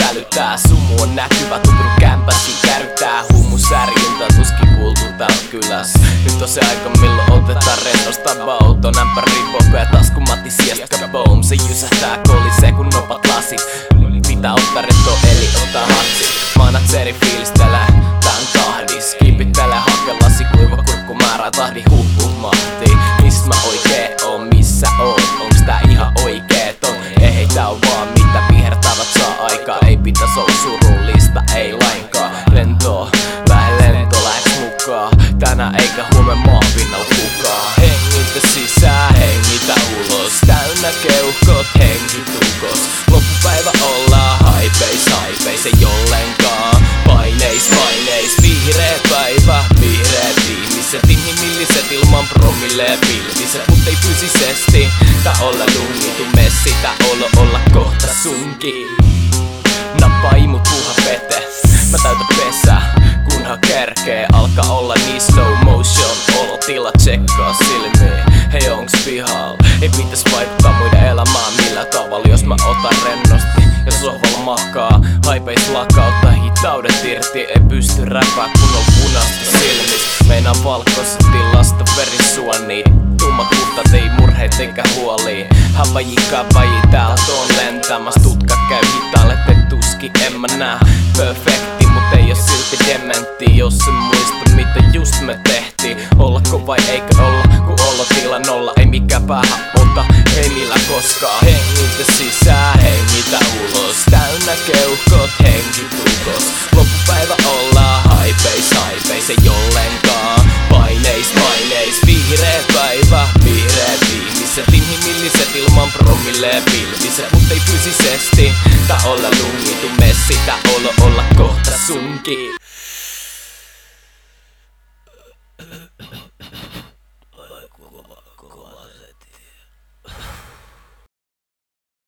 hälyttää. Sumu on näkyvä, tuntunut kämpäskin kärryttää. Huumusärjintä tuskin kuultu täällä kylässä. Nyt on se aika milloin otetaan rennosta bauton. Ämpäri poko ja taskumatti sieska boom. Se jysähtää kolisee kun nopat lasit. Pitää ottaa retto eli ottaa hatsit. Manatseri fiilistelee tän tahdis. Kiipittelee hakelasi kuiva kurkku määrää tahdi mahtii. Missä mä oikee oon, missä oot? Onks tää ihan oikeeton? Ei tää on vaan mitä vihertävät saa aikaa. Ei pitäis olla surullista, ei lainkaan. Lentoa, vähän lento läheks mukaan. Tänään eikä huomen maapinnalla kukaan. Hengitä sisään, hengitä ulos. Täynnä keuhkot, hengitukos. Loppupäivä ollaan haipeis, ei ollenkaan. Paineis, vihreä päivä, vihreät ihmiset. Inhimilliset ilman promille pilviset. Mut ei fyysisesti, tää olla lungitu messi. Tää olla kohta sunkin. Nappaa imut puha pete. Mä täytän pesä, kunhan kerkee. Alkaa olla niin slow motion. Olotila tsekkaa silmiin. Hei onks pihalla? Ei pitäis vaikuttaa muiden elämään millä tavalla. Jos mä otan rennosti ja sohvalla makaa. Haipeis lakauttaa hitaudet irti. Ei pysty räpää kun on punasti silmis. Meinaan valkoisessa tilasta verisuoni. Tummat kuhtat ei murheit eikä huoli. Havaji kavaji täältä on lentämäs. Tutkat käy hitaalle te tuski en mä nää perfekti. Mut ei oo silti dementti. Jos en muista mitä just me tehtiin. Ollako vai eikö olla kun olotila nolla. Ei mikään päähän ota, ei millään koskaan. Hengitä sisään, hengitä ulos. Täynnä keuhkot, hengitukos. Loppupäivä ollaan haipeis, ei ollenkaan. Paineis, vihreä päivä, vihreät ihmiset. Inhimilliset ilman promille pilviset. Mut ei fyysisesti, tää olla lungitu messi. Tää olla kohta sunkin.